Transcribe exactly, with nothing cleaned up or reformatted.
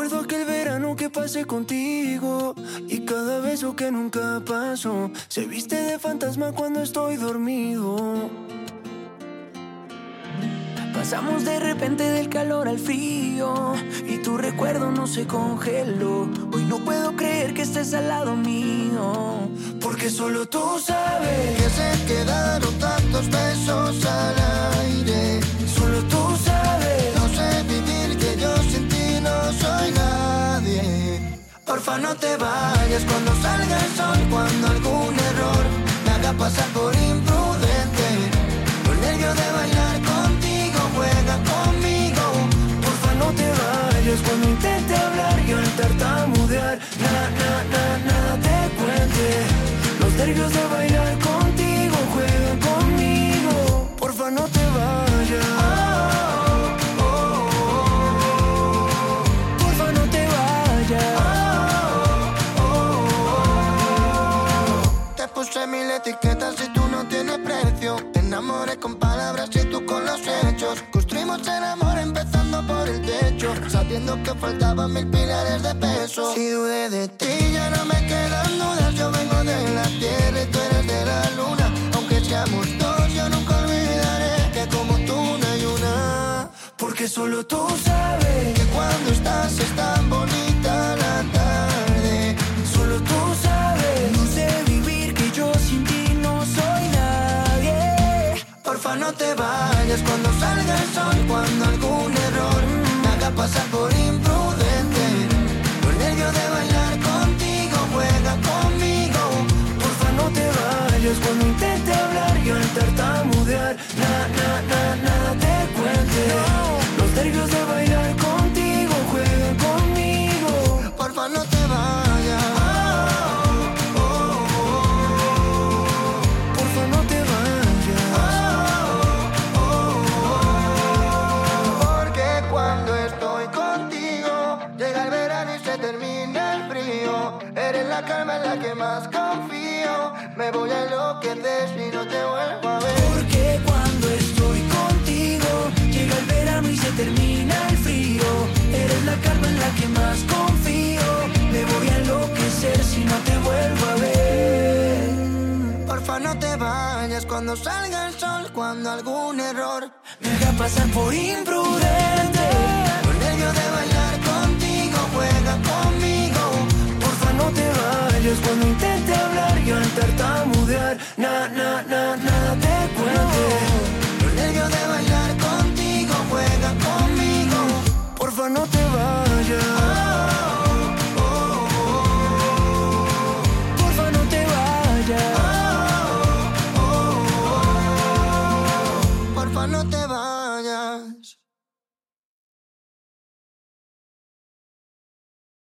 Recuerdo aquel verano que pasé contigo y cada beso que nunca pasó se viste de fantasma cuando estoy dormido. Pasamos de repente del calor al frío y tu recuerdo no se congeló. Hoy no puedo creer que estés al lado mío, porque solo tú sabes que se quedaron tantos besos al aire. Solo tú sabes. No sé vivir, que yo sin ti no soy nadie. Porfa, no te vayas cuando salga el sol, cuando algún error me haga pasar por imprudente. Los nervios de bailar contigo, juega conmigo. Porfa, no te vayas cuando intente hablar y al tartamudear nada, nada, nada, nada te cuente. Los nervios de bailar contigo, juega conmigo. Porfa, no te vayas. Oh, oh, oh, oh. Porfa, no te vayas. Oh, oh, oh, oh. Te puse mil etiquetas y tú no tienes precio. Te enamoré con palabras y tú con los hechos. Construimos el amor empezando por el techo, sabiendo que faltaban mil pilares de peso. Si dudé de ti ya no me quedan dudas. Yo vengo de la tierra y tú eres de la luna. Aunque seamos dos, yo nunca olvidaré que como tú no hay una. Porque solo tú sabes que cuando estás es tan bonita la tarde. Solo tú sabes. No sé vivir, que yo sin ti no soy nadie. Porfa, no te vayas cuando salga el sol, cuando algún error me haga pasar por imprudente. Los nervios de bailar contigo, juega conmigo. Porfa, no te vayas cuando intente hablar y al tartamudear nada, nada, nada, nada te cuente. Los nervios de bailar contigo, juega conmigo. Porfa, no te vayas. Oh, oh, oh. Porfa, no te vayas. Oh, oh, oh. Porque cuando estoy contigo llega el verano y se termina el frío. Eres la calma en la que más confío. Me voy a enloquecer si no te vuelvo a ver. Porque cuando estoy contigo llega el verano y se termina el frío. Eres la calma en la que más confío. Me voy a enloquecer si no te vuelvo a ver. Porfa, no te vayas cuando salga el sol, cuando algún error me haga pasar por imprudente. Los nervios de bailar contigo, juega conmigo. Porfa, no te vayas cuando intente hablar y al tartamudear nada, nada, nada, nada te cuente. Los nervios de bailar contigo, juega conmigo. Porfa, no te vayas. Oh, oh, oh. Porfa, no te vayas. Oh, oh, oh. Porfa, no te vayas.